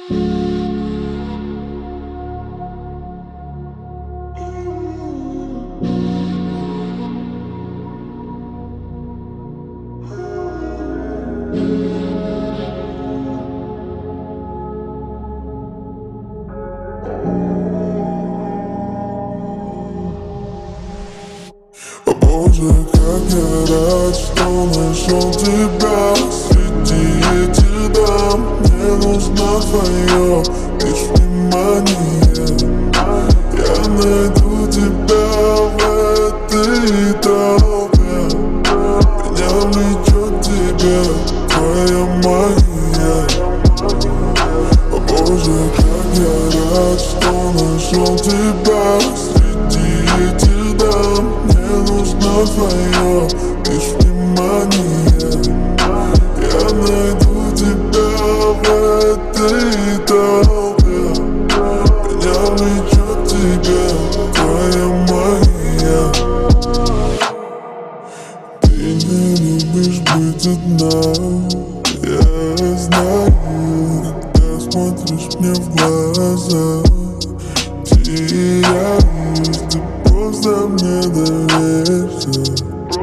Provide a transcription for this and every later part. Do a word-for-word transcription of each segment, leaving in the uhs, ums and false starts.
О боже, как я рад, что нашел тебя среди этих дам. Мне нужно твое лишь внимание. Я найду тебя в этой толпе. Меня влечет тебе твоя магия. О боже, как я рад, что нашел тебя среди этих дам. Мне нужно твое лишь внимание. Я найду тебя в этой толпе. Меня влечет тебе твоя магия. Ты не любишь быть одна, я знаю. Когда смотришь мне в глаза, теряюсь, ты просто мне доверься.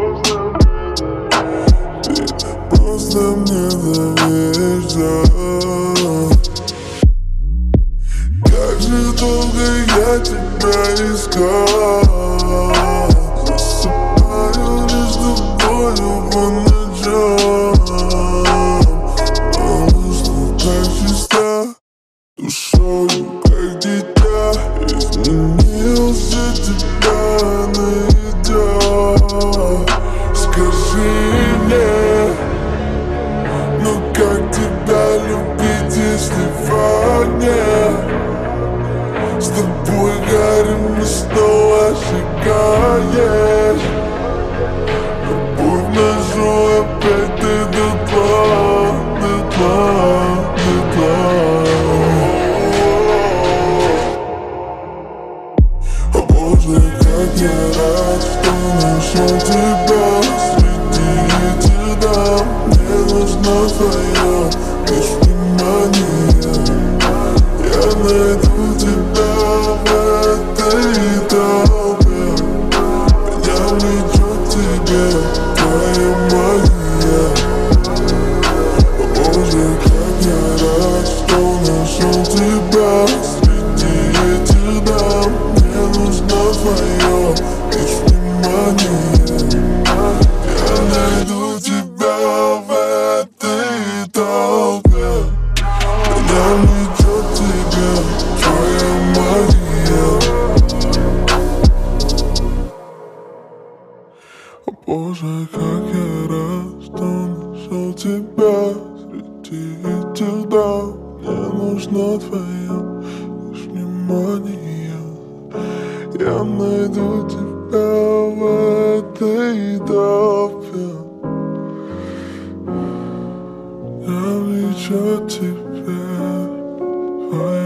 Ты просто мне доверься. Как же долго я тебя искал. Засыпаю лишь тобою по ночам. Малыш, ты так чиста душою, как дитя. Изменился тебя найдет. Скажи мне, ну как тебя любить, если в огне с тобой горим и снова сжигаешь? Любовь нашу опять ты дотла, дотла, дотла. О боже, как я рад, что нашел тебя среди этих дам. Мне нужно твое лишь внимание. Я найду тебя в этой толпе. Меня влечет тебе твоя магия. О боже, как я рад, что нашел тебя среди этих дам. Мне нужно твое лишь внимание. Я найду тебя в этой толпе. Меня влечет тебе твоя магия. О боже, как я рад, что нашел тебя среди этих дам. Мне нужно твое лишь внимание. Я найду тебя в этой толпе. Я влечу тебя.